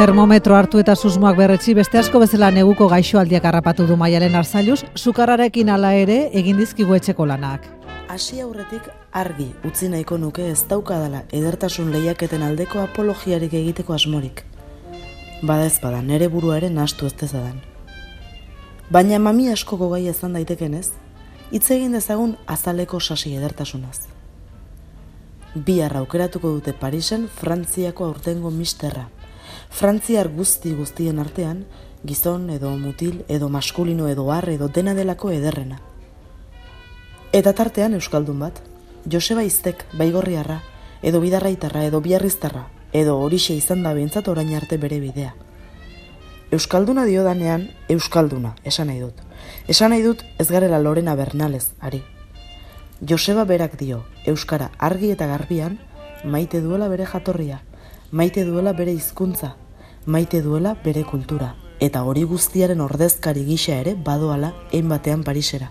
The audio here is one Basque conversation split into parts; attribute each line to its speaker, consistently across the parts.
Speaker 1: Termometro hartu eta susmoak berretsi beste asko bezala neguko gaixoaldiak harrapatu du Maialen Arzalluz, sukarrarekin hala ere egin dizkigu etxeko lanak.
Speaker 2: Hasi aurretik argi utzi nahiko nuke ez daukadala edertasun lehiaketen aldeko apologiarik egiteko asmorik. Bada ez bada, nere burua ere nahastu ez dezadan. Baina mami askoko gai izan daitekenez, hitz egin dezagun azaleko sasi edertasunaz. Bihar aukeratuko dute Parisen Frantziako aurtengo misterra. Frantziar guztien artean, gizon edo mutil edo maskulino edo har edo dena delako ederrena. Eta tartean euskaldun bat, Joseba Iztek Baigorriarra, edo Bidarraitarra edo Biarriztarra, edo horixe izan da behintzat orain arte bere bidea. Euskalduna diodanean, euskalduna, esan nahi dut. Esan nahi dut ez garela Lorena Bernalez, ari. Joseba berak dio, euskara argi eta garbian, maite duela bere jatorria, maite duela bere hizkuntza, maite duela bere kultura, eta hori guztiaren ordezkari gisa ere badoala batean Parisera.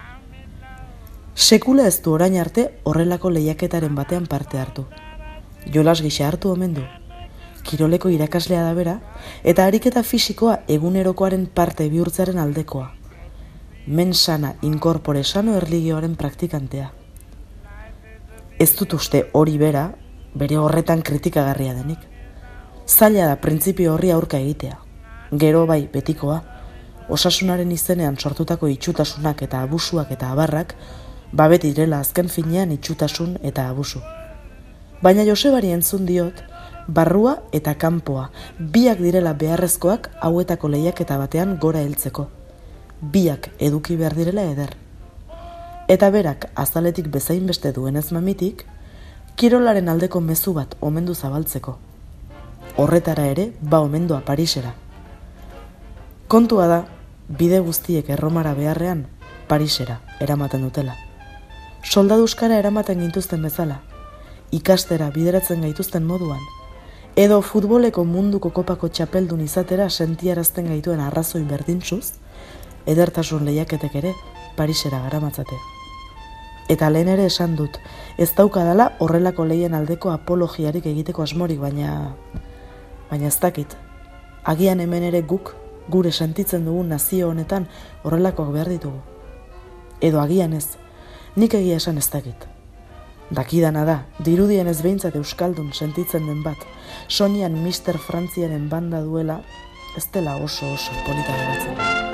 Speaker 2: Sekula ez du orain arte horrelako lehiaketaren batean parte hartu. Jolas gisa hartu omen du. Kiroleko irakaslea da bera, eta ariketa fisikoa egunerokoaren parte bihurtzaren aldekoa. Mensana incorpore sano erligioaren praktikantea. Ez dut uste hori bera, bere horretan kritikagarria denik. Zaila da printzipio horri aurka egitea. Gero bai betikoa, osasunaren izenean sortutako itxutasunak eta abusuak eta abarrak, babet direla azken finean itxutasun eta abusu. Baina Josebari entzun diot, barrua eta kanpoa, biak direla beharrezkoak hauetako lehiaketa batean gora heltzeko. Biak eduki behar direla eder. Eta berak azaletik bezain beste duenez mamitik, kirolaren aldeko mezu bat omendu zabaltzeko. Horretara ere ba omendua Parisera. Kontua da, bide guztiek Erromara beharrean, Parisera eramaten dutela. Soldaduskara eramaten gintuzten bezala, ikastera bideratzen gaituzten moduan, edo futboleko munduko kopako txapeldun izatera sentiarazten gaituen arrazoi berdintzuz, edertasun lehiaketek ere Parisera garamatzate. Eta lehen ere esan dut, ez daukadala horrelako lehien aldeko apologiarik egiteko asmorik, baina ez dakit. Agian hemen ere guk, gure sentitzen dugun nazio honetan horrelakoak behar ditugu. Edo agian ez, nik egia esan ez dakit. Dakidana da, dirudien ez behintzat euskaldun sentitzen den bat, soinean Mister Frantziaren banda duela, ez dela oso polita geratzen.